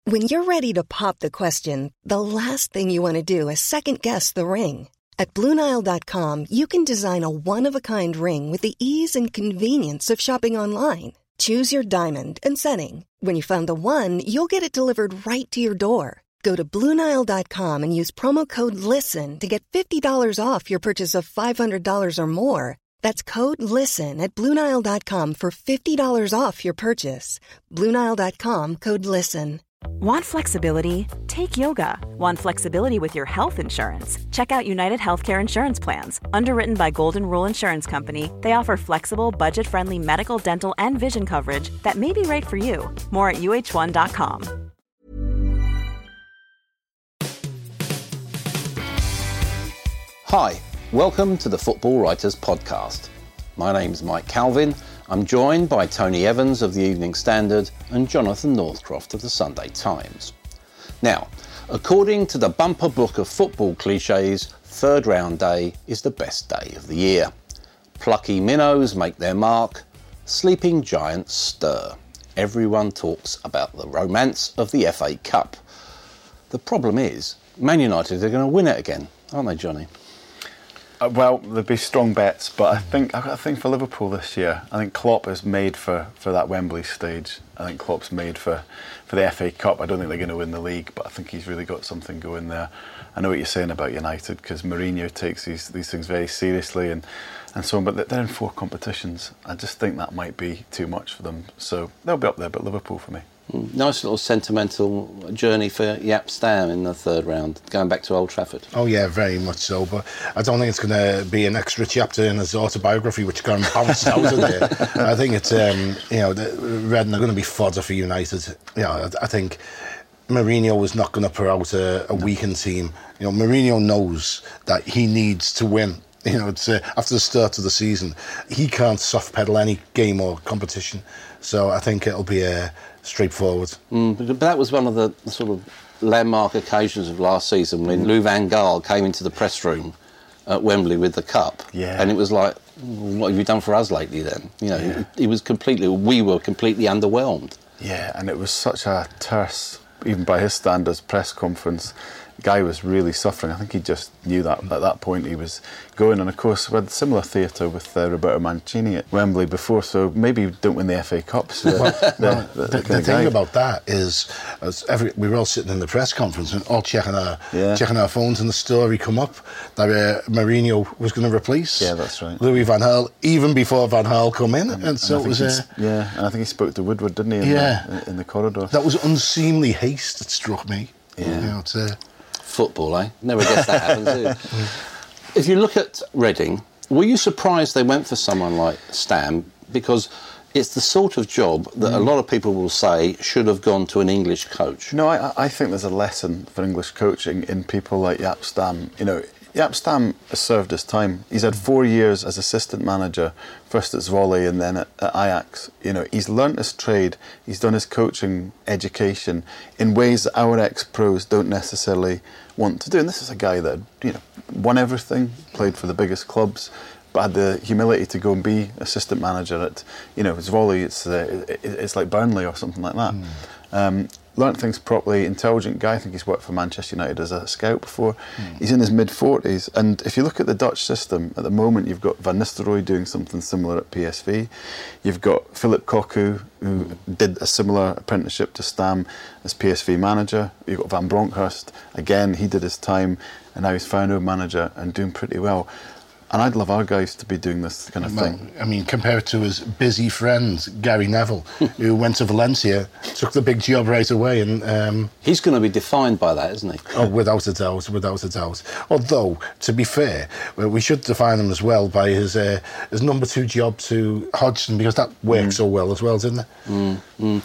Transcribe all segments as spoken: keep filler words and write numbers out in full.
When you're ready to pop the question, the last thing you want to do is second-guess the ring. At Blue Nile dot com, you can design a one-of-a-kind ring with the ease and convenience of shopping online. Choose your diamond and setting. When you find the one, you'll get it delivered right to your door. Go to Blue Nile dot com and use promo code LISTEN to get fifty dollars off your purchase of five hundred dollars or more. That's code LISTEN at Blue Nile dot com for fifty dollars off your purchase. Blue Nile dot com, code LISTEN. Want flexibility? Take yoga. Want flexibility with your health insurance? Check out United Healthcare Insurance Plans. Underwritten by Golden Rule Insurance Company, they offer flexible, budget-friendly medical, dental, and vision coverage that may be right for you. More at U H one dot com. Hi, welcome to the Football Writers Podcast. My name's Mike Calvin. I'm joined by Tony Evans of the Evening Standard and Jonathan Northcroft of the Sunday Times. Now, according to the bumper book of football cliches, third round day is the best day of the year. Plucky minnows make their mark, sleeping giants stir. Everyone talks about the romance of the F A Cup. The problem is, Man United are going to win it again, aren't they, Johnny? Uh, well, there'd be strong bets, but I think I've got a thing for Liverpool this year. I think Klopp is made for, for that Wembley stage. I think Klopp's made for, for the F A Cup. I don't think they're going to win the league, but I think he's really got something going there. I know what you're saying about United, because Mourinho takes these these things very seriously and, and so on, but they're in four competitions. I just think that might be too much for them. So they'll be up there, but Liverpool for me. Nice little sentimental journey for Jaap Stam in the third round, going back to Old Trafford. Oh yeah, very much so, but I don't think it's going to be an extra chapter in his autobiography which got him bounced out of there. I think it's, um, you know, the Reading are going to be fodder for United. You know, I think Mourinho is not going to put out a, a weakened team. You know, Mourinho knows that he needs to win. You know, it's uh, after the start of the season, he can't soft pedal any game or competition. So I think it'll be a uh, straightforward. Mm, but that was one of the sort of landmark occasions of last season when Lou Van Gaal came into the press room at Wembley with the cup. Yeah. And it was like, what have you done for us lately then? You know, yeah. he, he was completely, we were completely underwhelmed. Yeah, and it was such a terse, even by his standards, press conference. The guy was really suffering. I think he just knew that at that point he was going. And of course, we had similar theatre with uh, Roberto Mancini at Wembley before, so maybe we don't win the F A Cup. So well, well, the, the, the thing about that is, as every, we were all sitting in the press conference and all checking our yeah. checking our phones, and the story come up that uh, Mourinho was going to replace yeah, that's right. Louis Van Gaal even before Van Gaal come in, and, and so and it was. Uh, yeah, and I think he spoke to Woodward, didn't he? In yeah, the, in the corridor. That was unseemly haste that struck me. Yeah, you know, it's, uh, football, eh? Never guess that happens, do you? If you look at Reading, were you surprised they went for someone like Stam? Because it's the sort of job that mm. a lot of people will say should have gone to an English coach. No, I, I think there's a lesson for English coaching in people like Jaap Stam. You know, Jaap Stam has served his time. He's had four years as assistant manager, first at Zwolle and then at, at Ajax. You know, he's learnt his trade. He's done his coaching education in ways that our ex-pros don't necessarily want to do. And this is a guy that, you know, won everything, played for the biggest clubs, but had the humility to go and be assistant manager at, you know, Zwolle. It's uh, it's like Burnley or something like that. Mm. Um, learnt things properly, intelligent guy. I think he's worked for Manchester United as a scout before. Mm. He's in his mid-forties, and if you look at the Dutch system, at the moment you've got Van Nistelrooy doing something similar at P S V. You've got Philip Cocu, who mm. did a similar apprenticeship to Stam as P S V manager. You've got Van Bronckhorst, again, he did his time, and now he's Feyenoord manager and doing pretty well. And I'd love our guys to be doing this kind of thing. I mean, compare it to his busy friend, Gary Neville, who went to Valencia, took the big job right away. and um, He's going to be defined by that, isn't he? Oh, without a doubt, without a doubt. Although, to be fair, we should define him as well by his uh, his number two job to Hodgson, because that worked mm. so well as well, didn't it? Mm,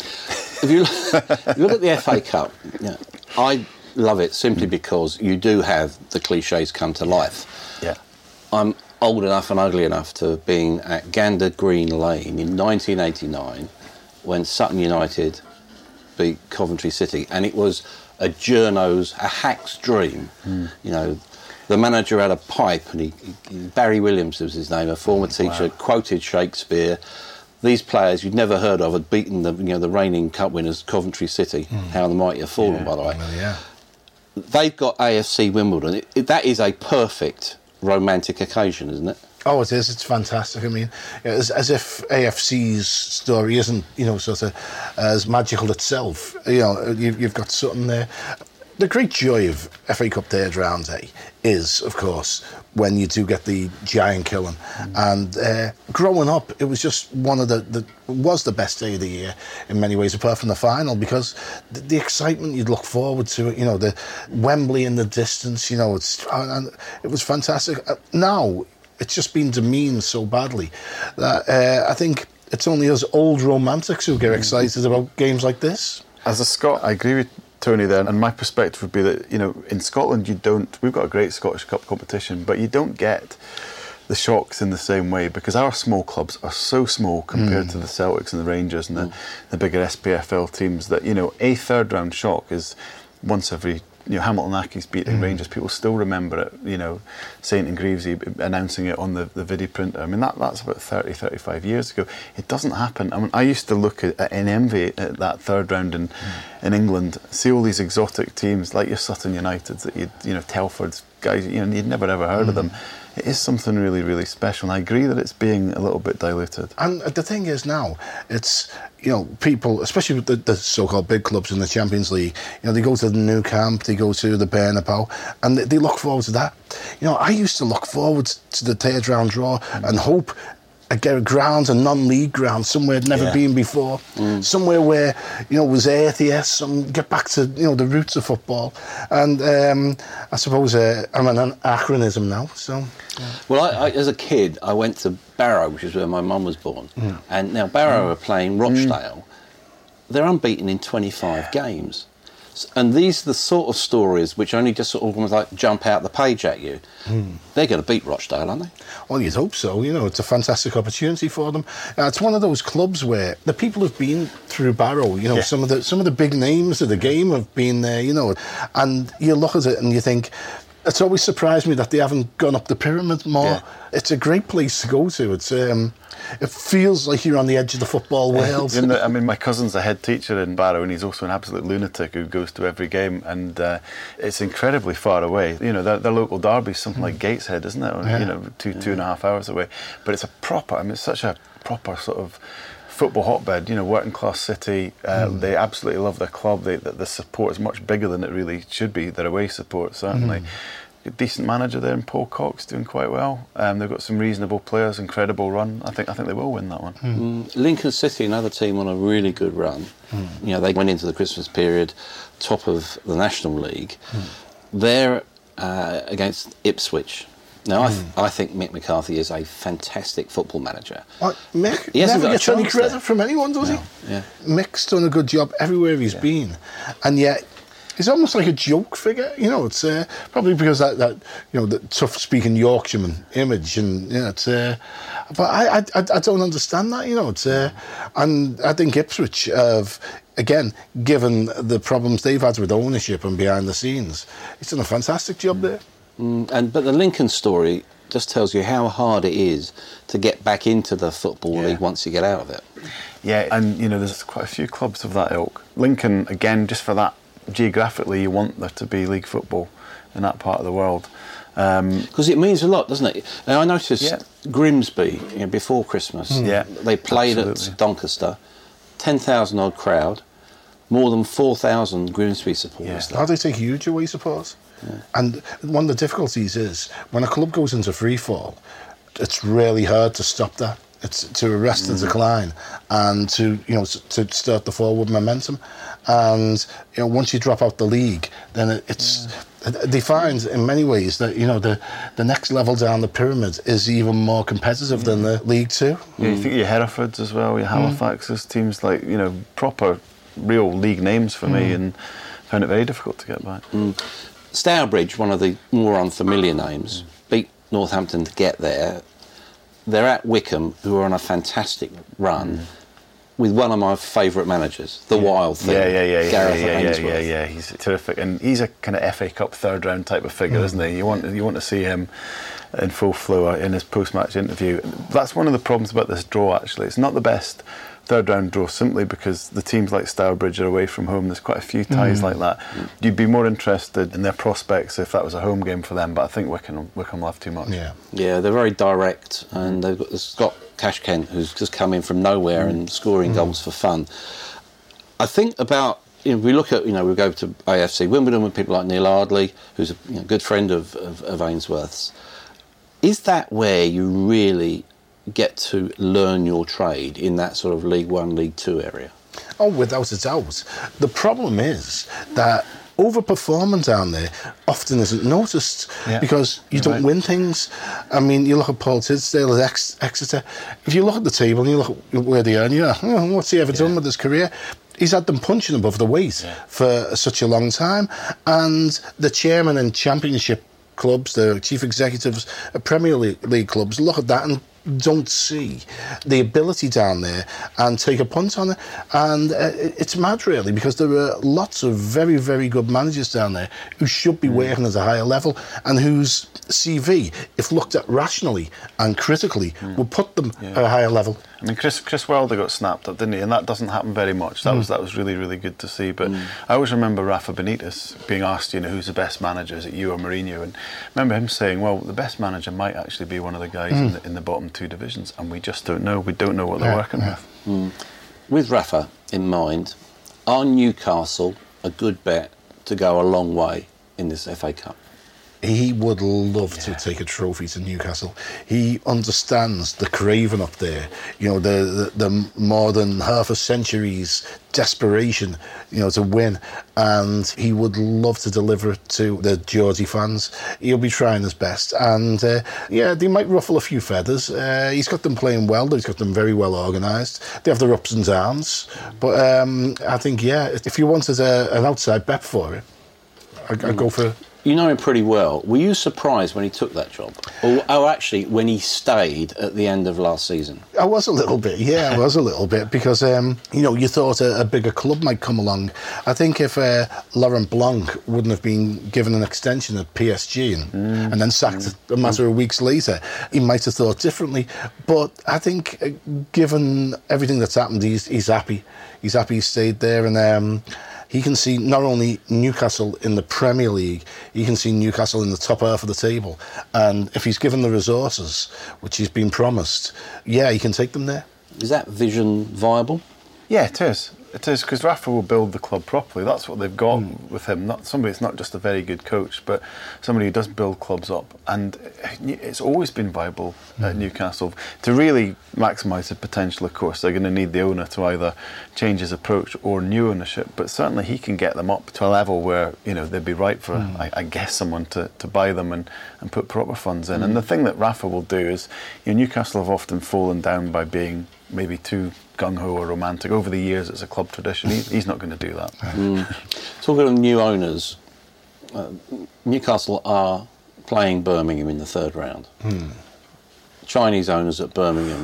mm. If you look, you look at the F A Cup, yeah, I love it simply mm. because you do have the cliches come to life. Yeah. I'm old enough and ugly enough to have been at Gander Green Lane in nineteen eighty-nine when Sutton United beat Coventry City, and it was a journo's, a hack's dream. Mm. You know, the manager had a pipe, and he, he, Barry Williams was his name, a former teacher, wow. quoted Shakespeare. these players you'd never heard of had beaten the, you know, the reigning cup winners, Coventry City. Mm. How the mighty have fallen, yeah, by the way. Well, yeah. They've got A F C Wimbledon. It, it, that is a perfect romantic occasion, isn't it? Oh, it is. It's fantastic. I mean, as, as if A F C's story isn't, you know, sort of as magical itself. You know, you've, you've got something there. The great joy of F A Cup third round day is, of course, when you do get the giant killing. Mm. And uh, growing up, it was just one of the, the was the best day of the year in many ways, apart from the final, because the, the excitement you'd look forward to it. You know, the Wembley in the distance. You know, it's and it was fantastic. Uh, now it's just been demeaned so badly that uh, I think it's only us old romantics who get excited about games like this. As a Scot, I agree with Tony there, and my perspective would be that, you know, in Scotland you don't, we've got a great Scottish Cup competition, but you don't get the shocks in the same way, because our small clubs are so small compared mm. to the Celtics and the Rangers and the, mm. the bigger S P F L teams, that, you know, a third round shock is once every, you know, Hamilton Accies beating mm. Rangers, people still remember it, you know, Saint and Greavesy announcing it on the, the video printer. I mean, that that's about thirty, thirty-five years ago. It doesn't happen. I mean, I used to look at, at in envy at that third round in, mm. in England, see all these exotic teams like your Sutton Uniteds, that you'd, you know, Telford's guys, you know, you'd never ever heard mm. of them. It is something really, really special, and I agree that it's being a little bit diluted. And the thing is now, it's, you know, people, especially with the, the so-called big clubs in the Champions League, you know, they go to the Nou Camp, they go to the Bernabeu, and they, they look forward to that. You know, I used to look forward to the third round draw mm. and hope I get a ground, a non-league ground, somewhere I'd never yeah. been before, mm. somewhere where, you know, was earthier, some get back to, you know, the roots of football. And um, I suppose uh, I'm an anachronism now, so... Yeah. Well, I, I, as a kid, I went to Barrow, which is where my mum was born, mm. and now Barrow mm. are playing Rochdale. Mm. They're unbeaten in twenty-five games. And these are the sort of stories which only just sort of almost like jump out the page at you. Mm. They're going to beat Rochdale, aren't they? Well, you'd hope so. You know, it's a fantastic opportunity for them. Uh, it's one of those clubs where the people who've been through Barrow, you know, yeah. some of the some of the big names of the game have been there, you know, and you look at it and you think, it's always surprised me that they haven't gone up the pyramid more. Yeah. It's a great place to go to. It's um, it feels like you're on the edge of the football world. You know, I mean, my cousin's a head teacher in Barrow, and he's also an absolute lunatic who goes to every game, and uh, it's incredibly far away. You know, their, their local derby's something mm. like Gateshead, isn't it? Yeah. You know, two two and a half hours away. But it's a proper. I mean, it's such a proper sort of football hotbed, you know, working class city. Uh, mm. They absolutely love their club. They, the, the support is much bigger than it really should be. Their away support, certainly. Mm. A decent manager there in Paul Cox, doing quite well. Um, they've got some reasonable players, incredible run. I think I think they will win that one. Mm. Mm. Lincoln City, another team on a really good run. Mm. You know, they went into the Christmas period top of the National League. Mm. They're uh, against Ipswich. Now, mm. I, th- I think Mick McCarthy is a fantastic football manager. Well, Mick he never gets any credit there. from anyone, does no. he? Yeah. Mick's done a good job everywhere he's yeah. been, and yet he's almost like a joke figure. You know, it's uh, probably because that, that you know the tough-speaking Yorkshireman image, and you know, it's. Uh, but I, I I don't understand that. You know, it's uh, and I think Ipswich have. Again, given the problems they've had with ownership and behind the scenes, he's done a fantastic job mm. there. Mm, and but the Lincoln story just tells you how hard it is to get back into the Football yeah. League once you get out of it. Yeah, and you know, there's quite a few clubs of that ilk. Lincoln, again, just for that, geographically, you want there to be league football in that part of the world. Because um, it means a lot, doesn't it? And I noticed yeah. Grimsby, you know, before Christmas, mm. yeah, they played absolutely. at Doncaster, ten thousand odd crowd, more than four thousand Grimsby supporters. Yeah. How they take huge away supporters. Yeah. And one of the difficulties is when a club goes into free fall, it's really hard to stop that. It's to arrest mm. the decline and to you know to start the forward momentum. And you know once you drop out the league, then it, it's yeah. they find in many ways that you know the the next level down the pyramid is even more competitive mm. than the League Two. Yeah, you think your Herefords as well, your Halifaxes, mm. teams like you know proper real league names for mm. me, and found it very difficult to get back. Mm. Stourbridge, one of the more unfamiliar names, beat Northampton to get there. They're at Wycombe, who are on a fantastic run. Mm. with one of my favourite managers, the yeah. Wild thing. Yeah, yeah, yeah, Gareth yeah, yeah, yeah, Ainsworth. yeah, yeah. He's terrific, and he's a kind of F A Cup third round type of figure, mm. isn't he? You want you want to see him in full flow in his post match interview. That's one of the problems about this draw. Actually, it's not the best third round draw simply because the teams like Stourbridge are away from home. There's quite a few ties mm. like that. Mm. You'd be more interested in their prospects if that was a home game for them, but I think Wycombe, Wycombe will have too much. Yeah, yeah, they're very direct, and they've got the Scott Cashkent who's just come in from nowhere mm. and scoring mm. goals for fun. I think about, you know, we look at, you know, we go to A F C Wimbledon with people like Neil Ardley, who's a you know, good friend of, of, of Ainsworth's. Is that where you really get to learn your trade, in that sort of League One, League Two area? Oh, without a doubt. The problem is that overperforming down there often isn't noticed yeah, because you don't right. win things. I mean, you look at Paul Tisdale at Ex- Exeter. If you look at the table and you look at where they are, and you're like, oh, what's he ever yeah. done with his career? He's had them punching above the weight yeah. for such a long time. And the chairman in Championship clubs, the chief executives of Premier League clubs, look at that and don't see the ability down there and take a punt on it. And uh, it's mad, really, because there are lots of very, very good managers down there who should be mm. working at a higher level and whose C V, if looked at rationally and critically, mm. would put them yeah. at a higher level. I mean, Chris Chris Wilder got snapped up, didn't he? And that doesn't happen very much. That mm. was that was really, really good to see. But mm. I always remember Rafa Benitez being asked, you know, who's the best manager? Is it you or Mourinho? And I remember him saying, well, the best manager might actually be one of the guys mm. in, the, in the bottom two divisions, and we just don't know. We don't know what they're yeah, working yeah. with. Mm. With Rafa in mind, are Newcastle a good bet to go a long way in this F A Cup? He would love yeah. to take a trophy to Newcastle. He understands the craving up there. You know, the, the the more than half a century's desperation, you know, to win. And he would love to deliver it to the Geordie fans. He'll be trying his best. And, uh, yeah, they might ruffle a few feathers. Uh, he's got them playing well. He's got them very well organised. They have their ups and downs. But um, I think, yeah, if you wanted a, an outside bet for it, I'd, I'd go for... You know him pretty well. Were you surprised when he took that job? Or, or actually, when he stayed at the end of last season? I was a little bit, yeah, I was a little bit, because, um, you know, you thought a, a bigger club might come along. I think if uh, Laurent Blanc wouldn't have been given an extension at P S G and, mm. and then sacked mm. a matter of weeks later, he might have thought differently. But I think, uh, given everything that's happened, he's, he's happy. He's happy he stayed there, and... Um, he can see not only Newcastle in the Premier League, he can see Newcastle in the top half of the table. And if he's given the resources, which he's been promised, yeah, he can take them there. Is that vision viable? Yeah, it is. It is, because Rafa will build the club properly. That's what they've got mm. with him. Not somebody that's not just a very good coach, but somebody who does build clubs up. And it's always been viable mm. at Newcastle. To really maximise the potential, of course, they're going to need the owner to either change his approach or new ownership. But certainly he can get them up to a level where, you know, they'd be right for, mm. I, I guess, someone to, to buy them and, and put proper funds in. Mm. And the thing that Rafa will do is, you know, Newcastle have often fallen down by being maybe too gung-ho or romantic. Over the years, it's a club tradition. He, he's not going to do that. Mm. Talking of new owners, uh, Newcastle are playing Birmingham in the third round. Mm. Chinese owners at Birmingham,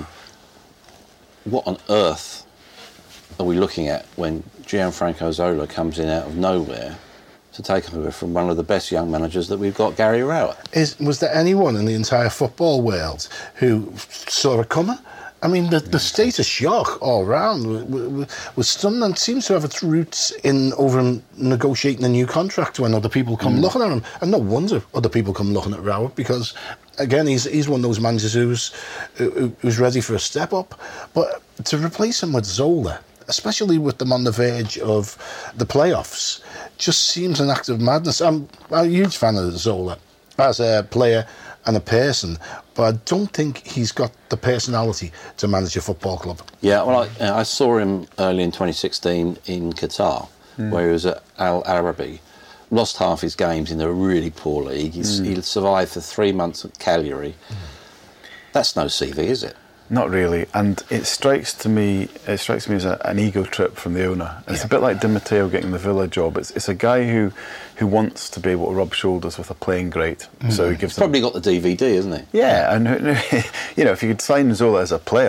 what on earth are we looking at when Gianfranco Zola comes in out of nowhere to take over from one of the best young managers that we've got, Gary Rowett? Is, was there anyone in the entire football world who saw it coming? I mean, the, the state of shock all round was, was stunning, and seems to have its roots in over negotiating a new contract when other people come mm. looking at him. And no wonder other people come looking at Rowett, because, again, he's he's one of those managers who's, who, who's ready for a step up. But to replace him with Zola, especially with them on the verge of the playoffs, just seems an act of madness. I'm a huge fan of Zola as a player and a person, but I don't think he's got the personality to manage a football club. Yeah, well, I, I saw him early in twenty sixteen in Qatar, mm. where he was at Al Arabi. Lost half his games in a really poor league. He's, mm. He survived for three months at Cagliari. Mm. That's no C V, is it? Not really, and it strikes to me. It strikes me as a, an ego trip from the owner. It's yeah. a bit like Di Matteo getting the Villa job. It's it's a guy who, who wants to be able to rub shoulders with a playing great. Mm. So he gives. He's probably got the D V D, isn't he? Yeah, and you know, if you could sign Zola as a player,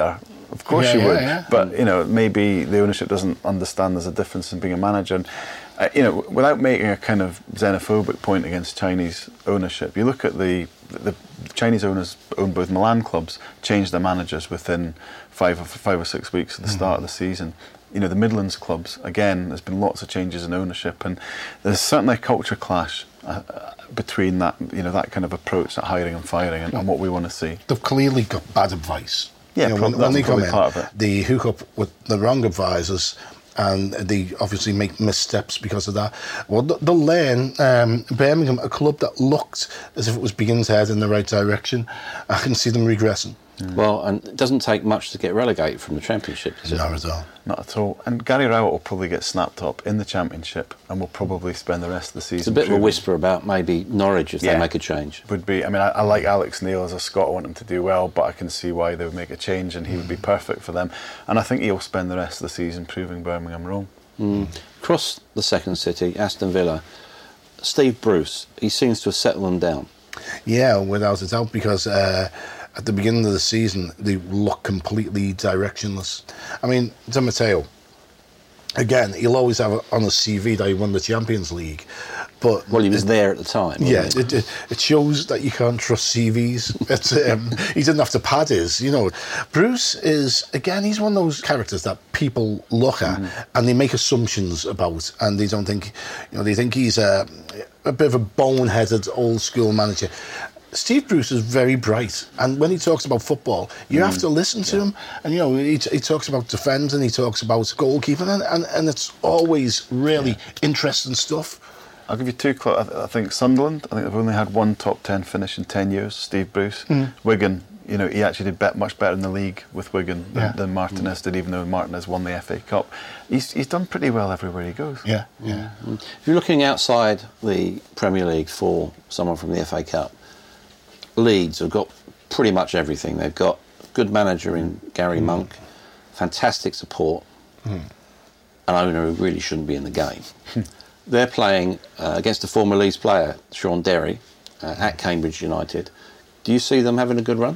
Of course Yeah, you yeah, would. yeah. But, you know, maybe the ownership doesn't understand there's a difference in being a manager. And, uh, you know, without making a kind of xenophobic point against Chinese ownership, you look at the, the Chinese owners own both Milan clubs, changed their managers within five or, five or six weeks at the start mm-hmm. of the season. You know, the Midlands clubs, again, there's been lots of changes in ownership, and there's certainly a culture clash uh, between that, you know, that kind of approach, that hiring and firing, and, and what we want to see. They've clearly got bad advice. Yeah, you know, prob- when, when they come in, part of it. they hook up with the wrong advisors, and they obviously make missteps because of that. Well, they'll learn. Um, Birmingham, a club that looked as if it was beginning to head in the right direction, I can see them regressing. Mm. Well, and it doesn't take much to get relegated from the Championship, does it? Not at all. Not at all. And Gary Rowett will probably get snapped up in the Championship and will probably spend the rest of the season. It's a bit proving. of a whisper about maybe Norwich if yeah, they make a change. Would be. I mean, I, I like Alex Neil as a Scot. I want him to do well, but I can see why they would make a change, and he would be perfect for them. And I think he'll spend the rest of the season proving Birmingham wrong. Mm. Across the second city, Aston Villa, Steve Bruce, he seems to have settled them down. Yeah, without a doubt, because uh, at the beginning of the season, they look completely directionless. I mean, Di Matteo, again, he'll always have on his C V that he won the Champions League. But well, he was it, there at the time. Yeah, it? It, it shows that you can't trust C Vs. It's, um, he didn't have to pad his, you know. Bruce is, again, he's one of those characters that people look at mm. and they make assumptions about, and they don't think, you know, they think he's a, a bit of a boneheaded old school manager. Steve Bruce is very bright, and when he talks about football, you mm. have to listen to yeah. him. And you know, he, he talks about defending, he talks about goalkeeping, and, and, and it's always really yeah. interesting stuff. I'll give you two clubs. I think Sunderland, I think they've only had one top ten finish in ten years, Steve Bruce. Mm. Wigan, you know, he actually did bet much better in the league with Wigan than, yeah. than Martinez mm. did, even though Martinez won the F A Cup. He's he's done pretty well everywhere he goes. Yeah, yeah. Mm. If you're looking outside the Premier League for someone from the F A Cup, Leeds have got pretty much everything. They've got a good manager in Gary mm. Monk, fantastic support, mm. an owner who really shouldn't be in the game. They're playing uh, against a former Leeds player, Sean Derry, uh, at Cambridge United. Do you see them having a good run?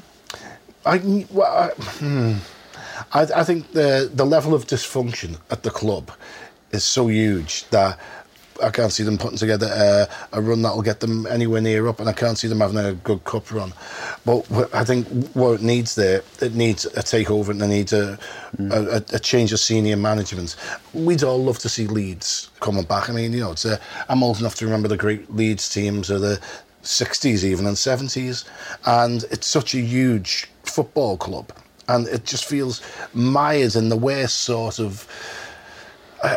I, well, I, hmm. I, I think the the level of dysfunction at the club is so huge that I can't see them putting together a, a run that will get them anywhere near up, and I can't see them having a good cup run. But I think what it needs there, it needs a takeover, and it needs a, mm. a, a change of senior management. We'd all love to see Leeds coming back. I mean, you know, it's a, I'm old enough to remember the great Leeds teams of the sixties even and seventies, and it's such a huge football club, and it just feels mired in the worst sort of... Uh,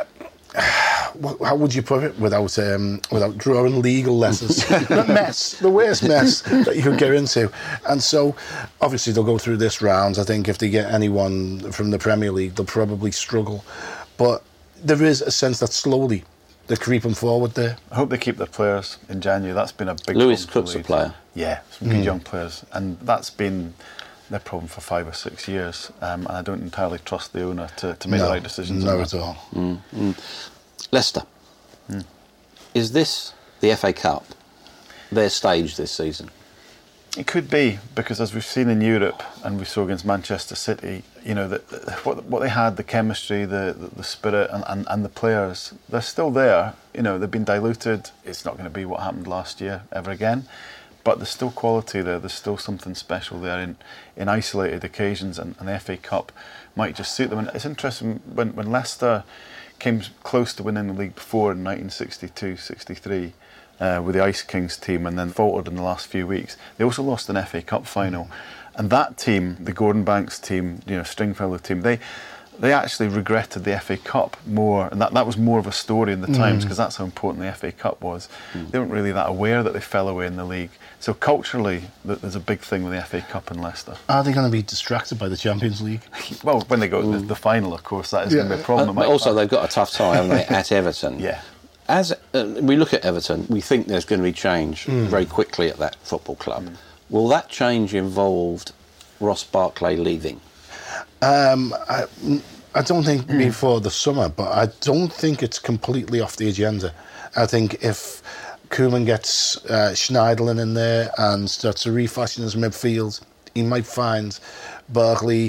how would you put it without um, without drawing legal letters? The mess, the worst mess that you could get into. And so, obviously, they'll go through this round. I think if they get anyone from the Premier League, they'll probably struggle. But there is a sense that slowly they're creeping forward there. I hope they keep their players in January. That's been a big Lewis Cook's a player. Yeah, some good mm. young players. And that's been their problem for five or six years. Um, and I don't entirely trust the owner to, to make no, the right decisions. No, at all. Mm. Mm. Leicester. Mm. Is this the F A Cup, their stage this season? It could be, because as we've seen in Europe and we saw against Manchester City, you know, the, the, what, what they had, the chemistry, the, the, the spirit and, and, and the players, they're still there. You know, they've been diluted. It's not going to be what happened last year ever again. But there's still quality there. There's still something special there in, in isolated occasions, and, and the F A Cup might just suit them. And it's interesting, when, when Leicester came close to winning the league before in nineteen sixty-two sixty-three uh, with the Ice Kings team, and then faltered in the last few weeks. They also lost an F A Cup final, and that team, the Gordon Banks team, you know, Stringfellow team, they they actually regretted the F A Cup more, and that, that was more of a story in the mm. Times, because that's how important the F A Cup was. Mm. They weren't really that aware that they fell away in the league. So culturally, there's a big thing with the F A Cup in Leicester. Are they going to be distracted by the Champions League? Well, when they go to the, the final, of course, that is yeah. going to be a problem. Uh, but also, they've got a tough time, haven't they, at Everton? Yeah. As uh, we look at Everton, we think there's going to be change mm. very quickly at that football club. Mm. Will that change involve Ross Barkley leaving? Um, I, I don't think mm. before the summer, but I don't think it's completely off the agenda. I think if Koeman gets uh, Schneiderlin in there and starts to refashion his midfield, he might find Barkley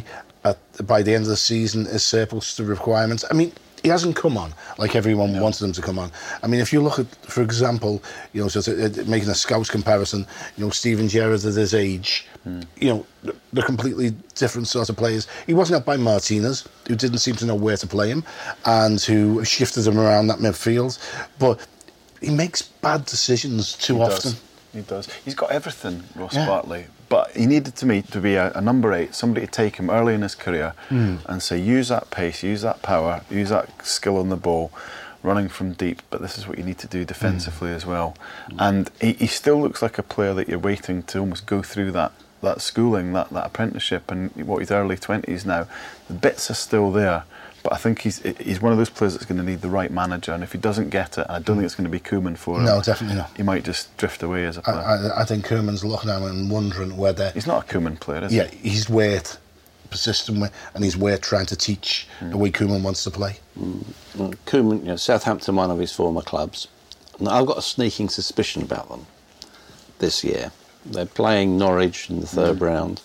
at, by the end of the season is surplus to requirements. I mean, he hasn't come on like everyone no. wanted him to come on. I mean, if you look at, for example, you know, so to, uh, making a Scouts comparison, you know, Steven Gerrard at his age, mm. you know, they're completely different sort of players. He wasn't up by Martinez, who didn't seem to know where to play him, and who shifted him around that midfield. But he makes bad decisions too he often. Does. He does. He's got everything, Ross yeah. Bartley. But he needed to me to be a, a number eight, somebody to take him early in his career mm. and say, use that pace, use that power, use that skill on the ball, running from deep. But this is what you need to do defensively mm. as well. Mm. And he, he still looks like a player that you're waiting to almost go through that that schooling, that, that apprenticeship, and what he's early twenties now. The bits are still there. But I think he's he's one of those players that's going to need the right manager, and if he doesn't get it, I don't think it's going to be Koeman for him. No, definitely not. He might just drift away as a player. I, I, I think Koeman's looking at him and wondering whether... He's not a Koeman player, is yeah, he? Yeah, he's worth persisting with, and he's worth trying to teach mm. the way Koeman wants to play. Mm. Koeman, you know, Southampton, one of his former clubs. Now, I've got a sneaking suspicion about them this year. They're playing Norwich in the third mm. round.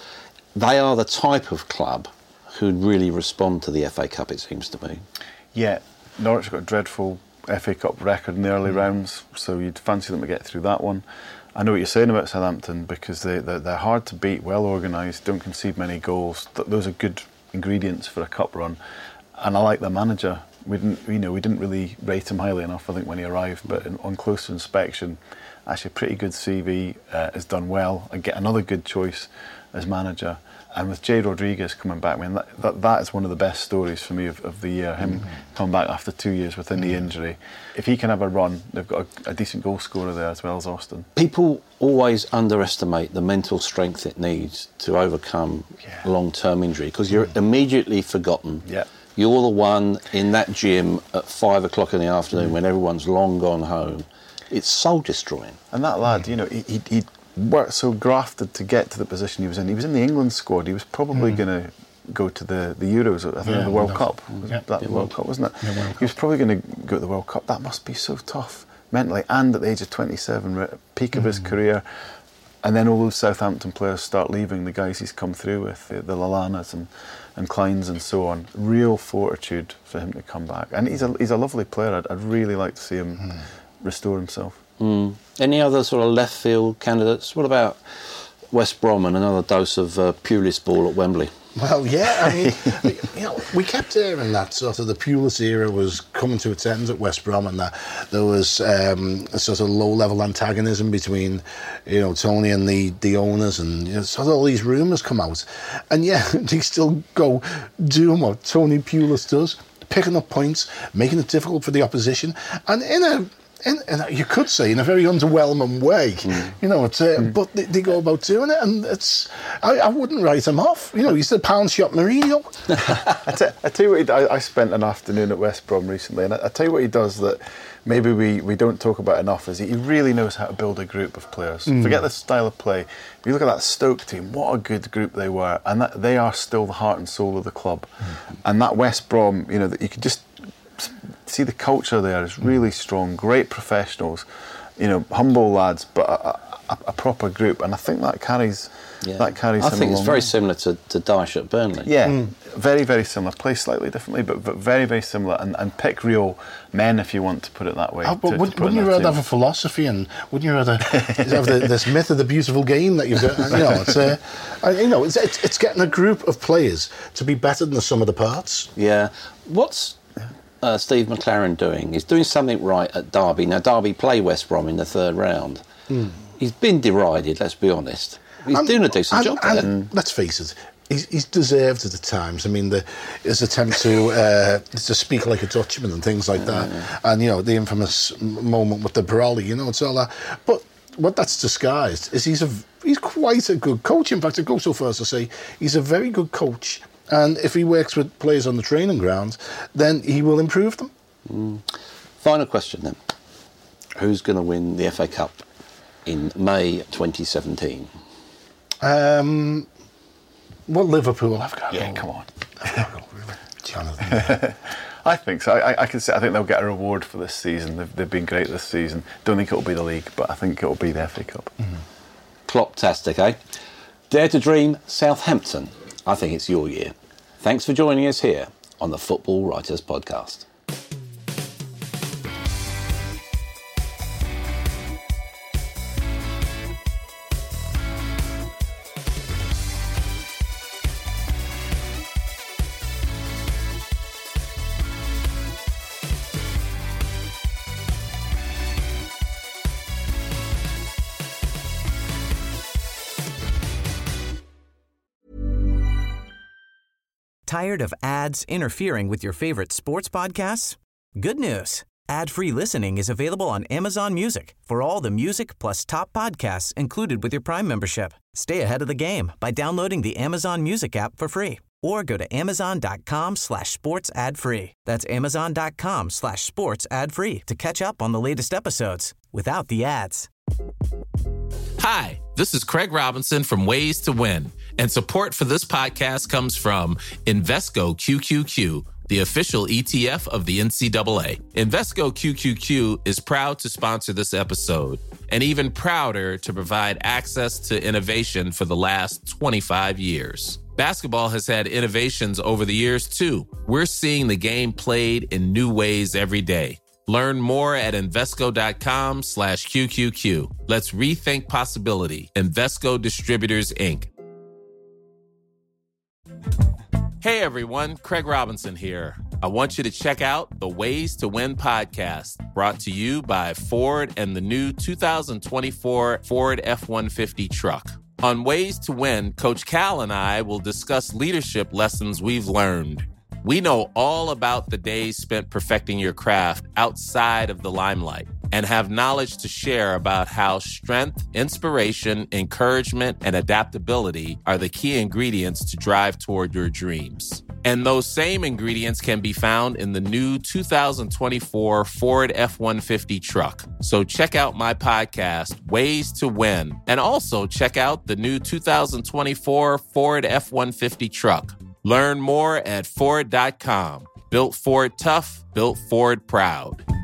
They are the type of club who'd really respond to the F A Cup, it seems to me. Yeah, Norwich got a dreadful F A Cup record in the early mm. rounds, so you'd fancy them to get through that one. I know what you're saying about Southampton, because they, they're, they're hard to beat, well organised, don't concede many goals. Th- those are good ingredients for a cup run. And I like their manager. We didn't, you know, we didn't really rate him highly enough, I think, when he arrived, but in, on closer inspection, actually a pretty good C V, uh, has done well, and get another good choice as manager. And with Jay Rodriguez coming back, I mean, that, that, that is one of the best stories for me of, of the year, him mm-hmm. coming back after two years with a knee injury. If he can have a run, they've got a, a decent goal scorer there as well as Austin. People always underestimate the mental strength it needs to overcome yeah. long-term injury, because you're mm. immediately forgotten. Yeah. You're the one in that gym at five o'clock in the afternoon mm. when everyone's long gone home. It's soul-destroying. And that lad, you know, he... he, he worked so grafted to get to the position he was in. He was in the England squad. He was probably mm. going to go to the, the Euros, I think, yeah, the World Cup. Yeah, that yeah, World Cup, wasn't it? Yeah, World he was probably going to go to the World Cup. That must be so tough mentally. And at the age of twenty-seven, peak of mm. his career. And then all those Southampton players start leaving, the guys he's come through with, the, the Lallanas and, and Kleins and so on. Real fortitude for him to come back. And he's a, he's a lovely player. I'd, I'd really like to see him mm. restore himself. Mm. Any other sort of left field candidates? What about West Brom and another dose of uh, Pulis ball at Wembley? Well, yeah, I mean, you know, we kept hearing that sort of the Pulis era was coming to its end at West Brom, and that there was um, a sort of low-level antagonism between, you know, Tony and the, the owners, and you know, sort of all these rumours come out, and yeah, they still go doing what Tony Pulis does, picking up points, making it difficult for the opposition, and in a In, in, you could say in a very underwhelming way, mm. you know. It's, uh, mm. But they, they go about doing it, and it's. I, I wouldn't write him off. You know, he's the pound shop Mourinho. I, t- I tell you what, he, I, I spent an afternoon at West Brom recently, and I, I tell you what he does that maybe we, we don't talk about enough is he really knows how to build a group of players. Mm. Forget the style of play. If you look at that Stoke team, what a good group they were, and that, they are still the heart and soul of the club. Mm. And that West Brom, you know, that you could just see the culture there is really strong, great professionals, you know, humble lads, but a, a, a proper group, and I think that carries yeah. that carries I him think it's along. very similar to, to Dyche at Burnley. Yeah, mm. very, very similar. Play slightly differently, but, but very, very similar, and, and pick real men, if you want to put it that way. Oh, but to, would, to wouldn't you rather have a philosophy, and wouldn't you rather have the, this myth of the beautiful game that you've got? You know, it's uh, you know, it's, it's it's getting a group of players to be better than the sum of the parts. Yeah. What's Uh, Steve McLaren doing? He's doing something right at Derby. Now, Derby play West Brom in the third round. Mm. He's been derided, let's be honest. He's and, doing a decent and, job and, there. And let's face it, he's, he's deserved it at times. I mean, the, his attempt to uh, to speak like a Dutchman and things like that. Mm. And, you know, the infamous moment with the Baroli, you know, it's all that. But what that's disguised is he's a he's quite a good coach. In fact, I go so far as to say he's a very good coach. And if he works with players on the training ground, then he will improve them. Mm. Final question then. Who's going to win the F A Cup in May twenty seventeen? Um, well, Liverpool. I've got to Yeah, go. come on. I've got to go. Jonathan. I think so. I, I can say I think they'll get a reward for this season. They've, they've been great this season. Don't think it'll be the league, but I think it'll be the F A Cup. Mm-hmm. Klopp-tastic, eh? Dare to dream Southampton I think it's your year. Thanks for joining us here on the Football Writers Podcast. Tired of ads interfering with your favorite sports podcasts? Good news. Ad-free listening is available on Amazon Music for all the music plus top podcasts included with your Prime membership. Stay ahead of the game by downloading the Amazon Music app for free or go to amazon.com slash sports ad free. That's amazon.com slash sports ad free to catch up on the latest episodes without the ads. Hi, this is Craig Robinson from Ways to Win, and support for this podcast comes from Invesco Q Q Q, the official E T F of the N C double A. Invesco Q Q Q is proud to sponsor this episode, and even prouder to provide access to innovation for the last twenty-five years. Basketball has had innovations over the years, too. We're seeing the game played in new ways every day. Learn more at Invesco.com slash QQQ. Let's rethink possibility. Invesco Distributors, Incorporated. Hey everyone, Craig Robinson here. I want you to check out the Ways to Win podcast, brought to you by Ford and the new two thousand twenty-four Ford F one fifty truck. On Ways to Win, Coach Cal and I will discuss leadership lessons we've learned. We know all about the days spent perfecting your craft outside of the limelight and have knowledge to share about how strength, inspiration, encouragement, and adaptability are the key ingredients to drive toward your dreams. And those same ingredients can be found in the new two thousand twenty-four Ford F one fifty truck. So check out my podcast, Ways to Win, and also check out the new two thousand twenty-four Ford F one fifty truck. Learn more at Ford dot com. Built Ford tough, built Ford proud.